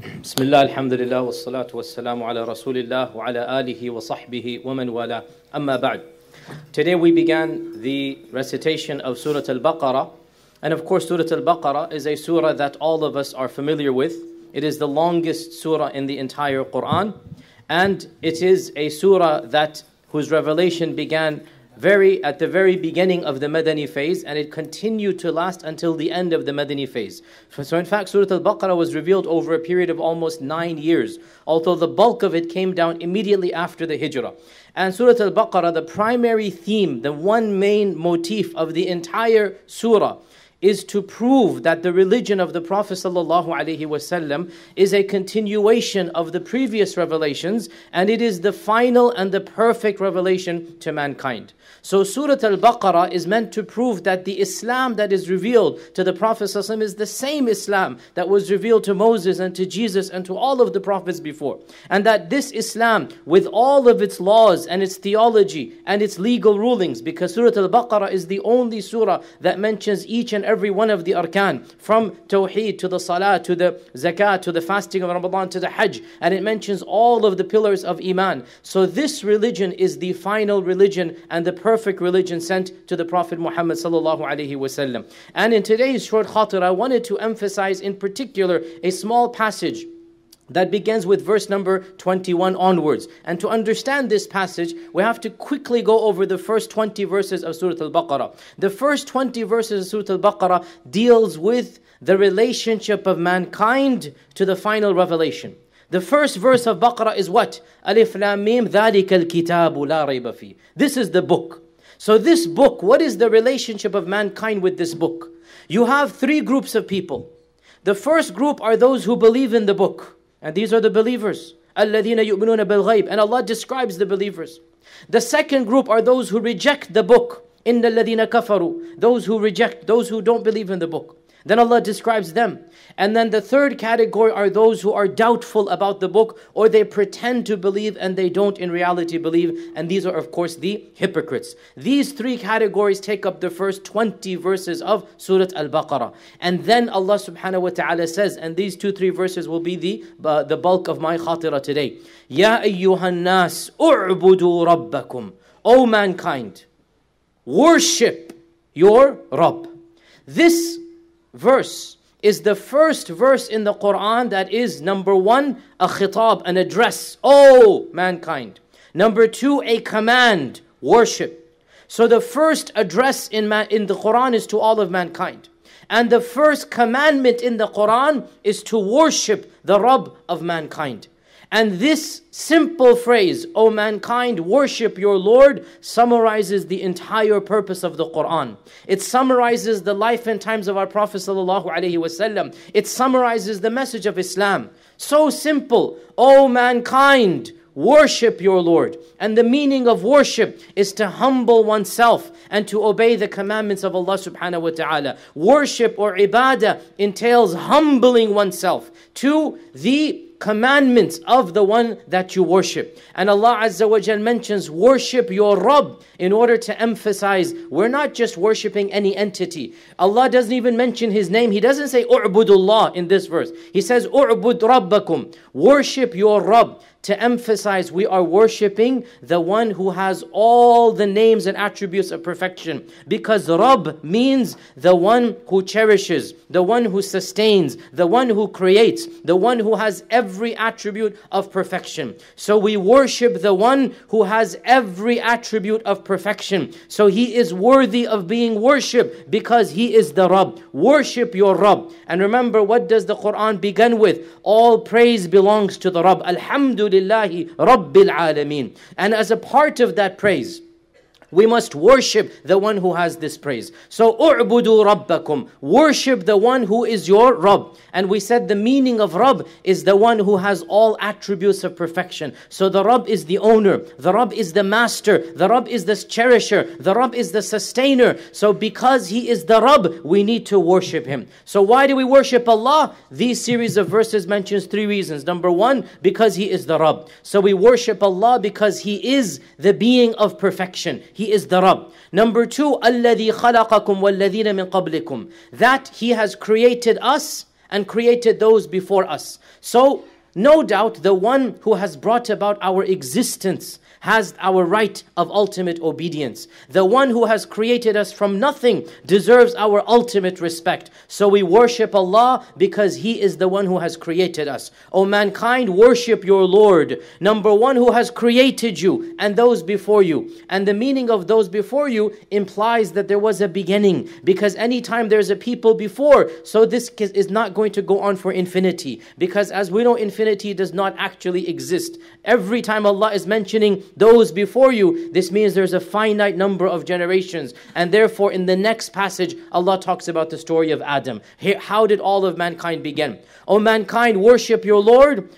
Bismillah, alhamdulillah, wa salatu wa salamu ala rasulillah wa ala alihi wa sahbihi wa man wala. Amma ba'd. Today we began the recitation of Surah Al-Baqarah. And of course, Surah Al-Baqarah is a surah that all of us are familiar with. It is the longest surah in the entire Quran. And it is a surah whose revelation began at the very beginning of the Madani phase, and it continued to last until the end of the Madani phase. So in fact, Surah Al-Baqarah was revealed over a period of almost 9 years, although the bulk of it came down immediately after the Hijrah. And Surah Al-Baqarah, the primary theme, the one main motif of the entire surah, is to prove that the religion of the Prophet ﷺ is a continuation of the previous revelations, and it is the final and the perfect revelation to mankind. So Surah Al-Baqarah is meant to prove that the Islam that is revealed to the Prophet ﷺ is the same Islam that was revealed to Moses and to Jesus and to all of the prophets before. And that this Islam, with all of its laws and its theology and its legal rulings, because Surah Al-Baqarah is the only surah that mentions each and every one of the arkan, from Tawheed to the Salah to the Zakat to the fasting of Ramadan to the Hajj, and it mentions all of the pillars of Iman. So this religion is the final religion and the perfect religion sent to the Prophet Muhammad sallallahu alaihi wasallam. And in today's short khatir, I wanted to emphasize in particular a small passage that begins with verse number 21 onwards. And to understand this passage, we have to quickly go over the first 20 verses of Surah Al-Baqarah. The first 20 verses of Surah Al-Baqarah deals with the relationship of mankind to the final revelation. The first verse of Baqarah is what? Alif Lam Mim, ذَلِكَ الْكِتَابُ لَا رَيْبَ فِيهِ. This is the book. So this book, what is the relationship of mankind with this book? You have three groups of people. The first group are those who believe in the book. And these are the believers. الَّذِينَ يُؤْمِنُونَ بِالْغَيْبِ. And Allah describes the believers. The second group are those who reject the book. إِنَّ الَّذِينَ كَفَرُوا. Those who reject, those who don't believe in the book. Then Allah describes them. And then the third category are those who are doubtful about the book, or they pretend to believe and they don't in reality believe. And these are of course the hypocrites. These three categories take up the first 20 verses of Surah Al-Baqarah. And then Allah subhanahu wa ta'ala says, and these 2-3 verses will be the bulk of my khatira today. Ya ayyuhan nas u'budu rabbakum. O mankind, worship your Rabb. This verse is the first verse in the Quran that is, number one, a khitab, an address. Oh, mankind. Number two, a command, worship. So the first address in the Quran is to all of mankind. And the first commandment in the Quran is to worship the Rabb of mankind. And this simple phrase, O mankind, worship your Lord, summarizes the entire purpose of the Quran. It summarizes the life and times of our Prophet ﷺ. It summarizes the message of Islam. So simple. O mankind, worship your Lord. And the meaning of worship is to humble oneself and to obey the commandments of Allah subhanahu wa ta'ala. Worship or ibadah entails humbling oneself to the commandments of the one that you worship. And Allah Azza wa Jal mentions worship your Rabb in order to emphasize we're not just worshipping any entity. Allah doesn't even mention His name. He doesn't say u'budullah in this verse. He says u'bud rabbakum. Worship your Rabb, to emphasize we are worshipping the one who has all the names and attributes of perfection. Because Rabb means the one who cherishes, the one who sustains, the one who creates, the one who has every attribute of perfection. So we worship the one who has every attribute of perfection. So He is worthy of being worshipped because He is the Rabb. Worship your Rabb. And remember, what does the Quran begin with? All praise belongs to the Rabb. Alhamdulillah Rabbil Alameen. And as a part of that praise, we must worship the one who has this praise. So, u'budu rabbakum. Worship the one who is your Rabb. And we said the meaning of Rabb is the one who has all attributes of perfection. So the Rabb is the owner. The Rabb is the master. The Rabb is the cherisher. The Rabb is the sustainer. So because He is the Rabb, we need to worship Him. So why do we worship Allah? These series of verses mentions 3 reasons. Number 1, because He is the Rabb. So we worship Allah because He is the being of perfection. He is the Rabb. Number 2, الَّذِي خَلَقَكُمْ وَالَّذِينَ مِنْ قَبْلِكُمْ. That He has created us and created those before us. So, no doubt the one who has brought about our existence has our right of ultimate obedience. The one who has created us from nothing deserves our ultimate respect. So we worship Allah because He is the one who has created us. O mankind, worship your Lord. Number one, who has created you and those before you. And the meaning of those before you implies that there was a beginning. Because anytime there's a people before, so this is not going to go on for infinity. Because as we know, infinity does not actually exist. Every time Allah is mentioning those before you, this means there's a finite number of generations. And therefore in the next passage, Allah talks about the story of Adam. How did all of mankind begin? O mankind, worship your Lord,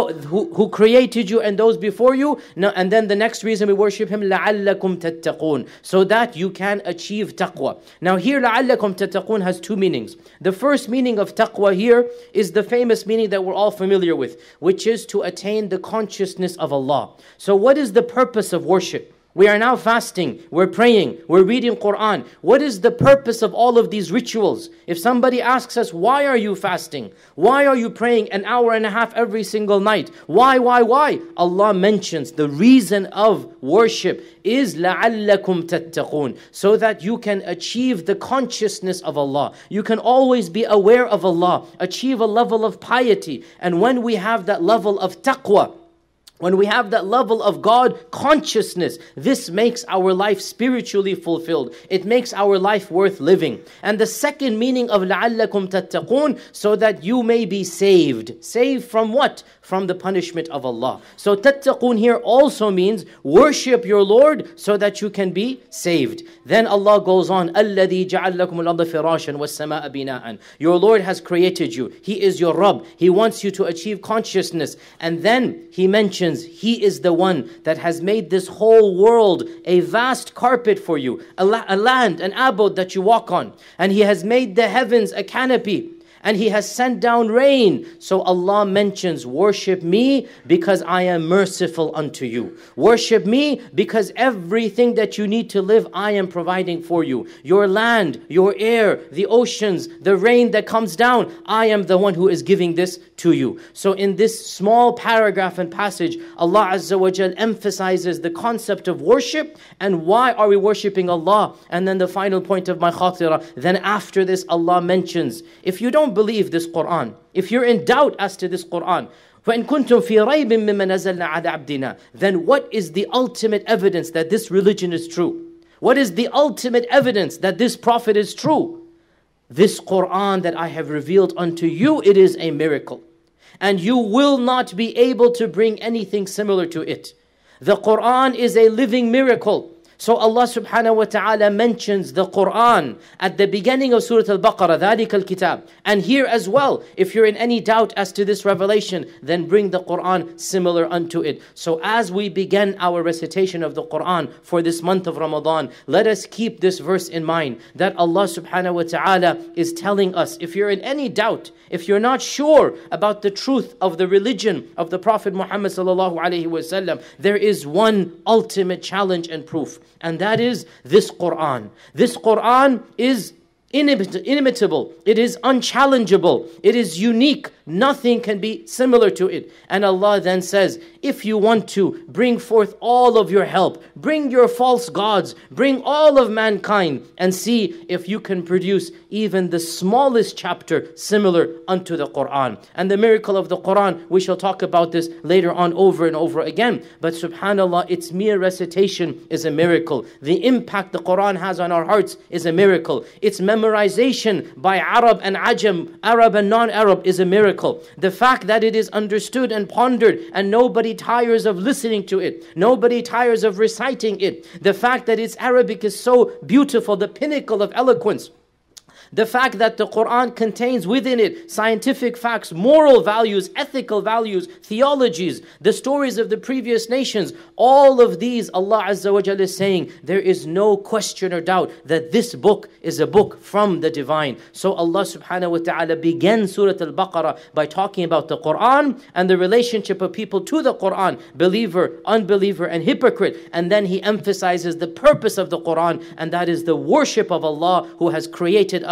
who created you and those before you. And then the next reason we worship Him, لَعَلَّكُمْ تَتَّقُونَ, so that you can achieve taqwa. Now here, لَعَلَّكُمْ تَتَّقُونَ has two meanings. The first meaning of taqwa here is the famous meaning that we're all familiar with, which is to attain the consciousness of Allah. So what is the purpose of worship? We are now fasting, we're praying, we're reading Quran. What is the purpose of all of these rituals? If somebody asks us, why are you fasting? Why are you praying an hour and a half every single night? Why? Allah mentions the reason of worship is لَعَلَّكُمْ تَتَّقُونَ, so that you can achieve the consciousness of Allah. You can always be aware of Allah, achieve a level of piety. And when we have that level of taqwa, when we have that level of God consciousness, this makes our life spiritually fulfilled. It makes our life worth living. And the second meaning of لَعَلَّكُمْ تَتَّقُونَ, so that you may be saved. Saved from what? From the punishment of Allah. So tattaqun here also means worship your Lord so that you can be saved. Then Allah goes on, الَّذِي جَعَلَّكُمُ الْأَرْضَ فِرَاشًا وَالسَّمَاءَ بِنَاءً. Your Lord has created you. He is your Rabb. He wants you to achieve consciousness. And then He mentions He is the one that has made this whole world a vast carpet for you, a land, an abode that you walk on. And He has made the heavens a canopy. And He has sent down rain. So Allah mentions, worship me because I am merciful unto you. Worship me because everything that you need to live, I am providing for you. Your land, your air, the oceans, the rain that comes down, I am the one who is giving this to you. So in this small paragraph and passage, Allah Azza wa Jal emphasizes the concept of worship and why are we worshipping Allah. And then the final point of my khatira, then after this Allah mentions, if you don't believe this Quran, if you're in doubt as to this Quran, وَإِن كُنْتُمْ فِي رَيْبٍ مِّمَّا نَزَلْنَا عَلَى عَبْدِنَا, then what is the ultimate evidence that this religion is true? What is the ultimate evidence that this prophet is true? This Quran that I have revealed unto you, it is a miracle. And you will not be able to bring anything similar to it. The Quran is a living miracle. So Allah subhanahu wa ta'ala mentions the Quran at the beginning of Surah Al-Baqarah, ذَلِكَ الْكِتَابِ. And here as well, if you're in any doubt as to this revelation, then bring the Quran similar unto it. So as we begin our recitation of the Quran for this month of Ramadan, let us keep this verse in mind, that Allah subhanahu wa ta'ala is telling us, if you're in any doubt, if you're not sure about the truth of the religion of the Prophet Muhammad sallallahu alaihi wasallam, there is one ultimate challenge and proof. And that is this Quran. This Quran is inimitable. It is unchallengeable. It is unique. Nothing can be similar to it. And Allah then says, if you want to bring forth all of your help, bring your false gods, bring all of mankind, and see if you can produce even the smallest chapter similar unto the Quran. And the miracle of the Quran, we shall talk about this later on over and over again. But subhanAllah, its mere recitation is a miracle. The impact the Quran has on our hearts is a miracle. Its memorization by Arab and Ajam, Arab and non-Arab, is a miracle. The fact that it is understood and pondered and nobody tires of listening to it, nobody tires of reciting it. The fact that its Arabic is so beautiful, the pinnacle of eloquence. The fact that the Quran contains within it scientific facts, moral values, ethical values, theologies, the stories of the previous nations. All of these, Allah Azza wa Jalla is saying, there is no question or doubt that this book is a book from the divine. So Allah subhanahu wa ta'ala began Surah Al-Baqarah by talking about the Quran and the relationship of people to the Quran, believer, unbeliever, and hypocrite. And then He emphasizes the purpose of the Quran, and that is the worship of Allah who has created us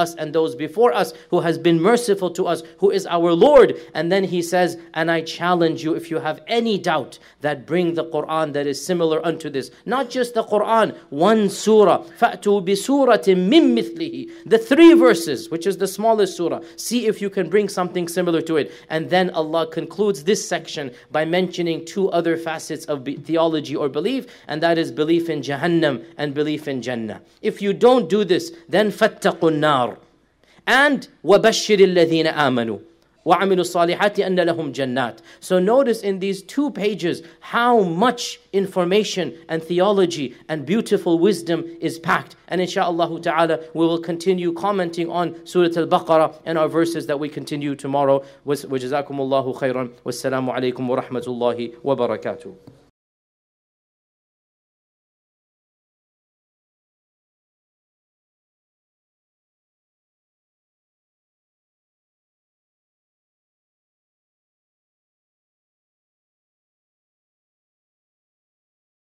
us and those before us, who has been merciful to us, who is our Lord. And then he says, and I challenge you, if you have any doubt, that bring the Quran that is similar unto this. Not just the Quran, one surah. فَأْتُوا بِسُورَةٍ مِّن مِثْلِهِ. The 3 verses, which is the smallest surah. See if you can bring something similar to it. And then Allah concludes this section by mentioning 2 other facets of theology or belief, and that is belief in Jahannam and belief in Jannah. If you don't do this, then فَاتَّقُوا النَّارِ. And وَبَشِّرِ الَّذِينَ آمَنُوا وَعَمِلُوا الصَّالِحَاتِ أَنَّ لَهُمْ جَنَّاتٍ. So notice in these 2 pages how much information and theology and beautiful wisdom is packed. And insha'Allah ta'ala, we will continue commenting on Surah Al-Baqarah and our verses that we continue tomorrow. وَجَزَاكُمُ اللَّهُ خَيْرًا وَالسَّلَامُ عَلَيْكُمْ وَرَحْمَةُ اللَّهِ وَبَرَكَاتُهُ.